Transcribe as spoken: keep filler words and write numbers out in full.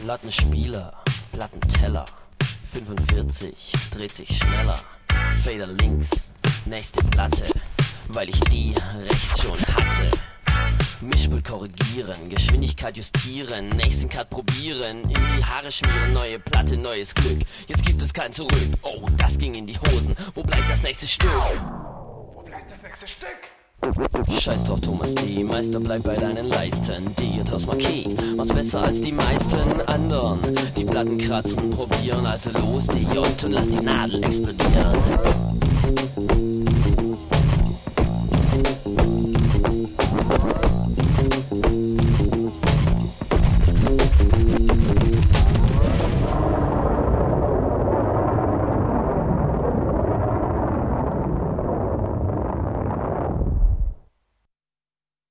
Plattenspieler, Plattenteller, fünfundvierzig, dreht sich schneller. Fader links, nächste Platte, weil ich die rechts schon hatte. Mischpult korrigieren, Geschwindigkeit justieren, nächsten Cut probieren, in die Haare schmieren, neue Platte, neues Glück. Jetzt gibt es kein Zurück, oh, das ging in die Hosen. Wo bleibt das nächste Stück? Wo bleibt das nächste Stück? Scheiß drauf, Thomas D. Meister, bleib bei deinen Leisten. Dieter Marquis macht's besser als die meisten anderen. Die Platten kratzen, probieren, also los, die J und lass die Nadel explodieren.